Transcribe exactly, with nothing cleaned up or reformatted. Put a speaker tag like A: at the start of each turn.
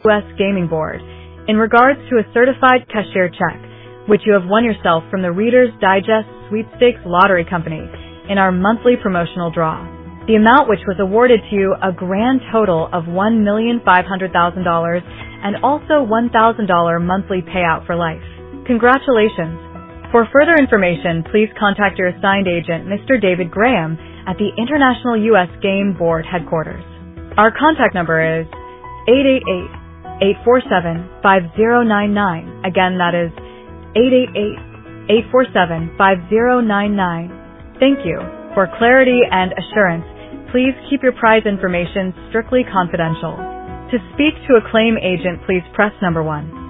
A: U S Gaming Board in regards to a certified cashier check, which you have won yourself from the Reader's Digest Sweepstakes Lottery Company in our monthly promotional draw. The amount which was awarded to you a grand total of one million five hundred thousand dollars and also one thousand dollars monthly payout for life. Congratulations! For further information, please contact your assigned agent, Mister David Graham, at the International U S Game Board headquarters. Our contact number is eight eight eight, eight four seven, five zero nine nine. Again, that is eight eight eight, eight four seven, five zero nine nine. Thank you. For clarity and assurance, please keep your prize information strictly confidential. To speak to a claim agent, please press number one.